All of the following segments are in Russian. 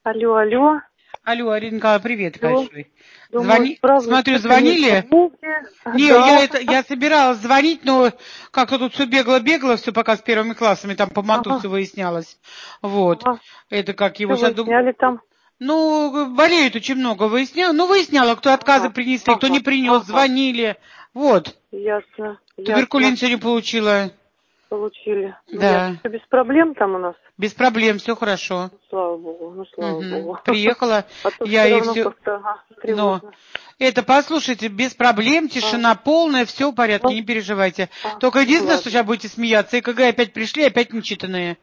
Алло, алло. Алло, Арина Николаевна, привет большой. Думаю, Смотрю, звонили? Не, да. я собиралась звонить, но как-то тут все бегло, все пока с первыми классами, там по МАТУ все выяснялось. Вот. Ага. Это как его Что сейчас выясняли там? Ну, болеют очень много, выясняла. Ну, выясняла, кто отказы принесли, кто не принес, звонили. Вот. Ясно, Туберкулин ясно. сегодня получила. Получили. Ну, Да. ясно. Все без проблем там у нас? Без проблем, все хорошо. Слава богу, слава богу. Приехала, А то я все и равно все. как-то Но тревожно. это, послушайте, без проблем, тишина полная, все в порядке, не переживайте. Только единственное, что сейчас будете смеяться, ЭКГ опять пришли, опять нечитанные.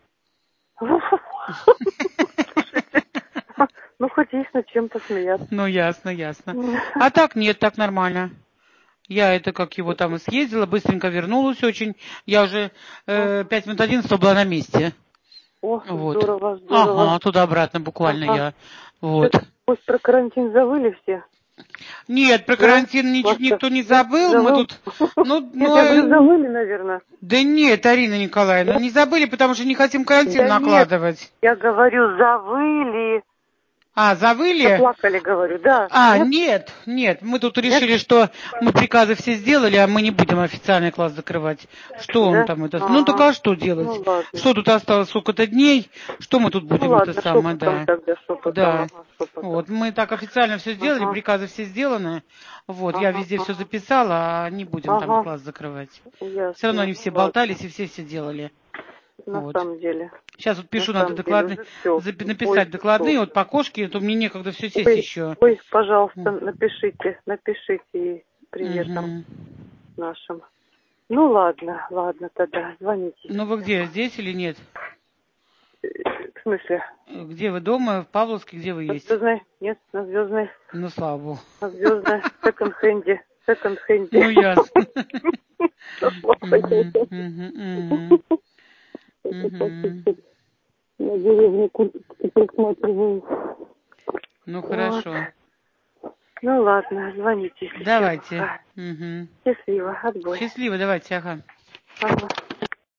Слушайте, ну хоть есть над чем посмеяться. Ну, ясно. А так нет, так нормально. Я это как его там и съездила, быстренько вернулась очень. Я уже 5 минут 11 была на месте. О, Вот. здорово, здорово. Ага, туда-обратно буквально я. Вот. Пусть про карантин забыли все. Нет, про карантин никто не забыл. Мы тут. Нет, я говорю, забыли, наверное. Да нет, Арина Николаевна, не забыли, потому что не хотим карантин накладывать. Я говорю, завыли. А, завыли? Заплакали, говорю, да. Нет, мы тут решили, что мы приказы все сделали, а мы не будем официальный класс закрывать. Что он там это? Ну, так а что делать? Ну, ладно. Что тут осталось сколько-то дней? Что мы тут будем это самое, да. Тогда, Да. Вот, мы так официально все сделали, приказы все сделаны. Вот, я везде все записала, а не будем там класс закрывать. Все равно они все болтались и все делали. На самом деле. Сейчас вот пишу, надо докладные, написать докладные, вот по кошке, то мне некогда все сесть еще. Ой, пожалуйста, напишите приветом нашим. Ну ладно тогда, звоните. Ну вы где, здесь или нет? В смысле? Где вы, дома, в Павловске, где вы есть? На Звездной? Нет, на Звездной. Ну, слава богу. На Звездной, секонд-хенде. Ну, ясно. На деревне присматриваю. Ну, хорошо. Ну, ладно, звоните. Давайте. Счастливо, отбой. Счастливо, давайте, ага.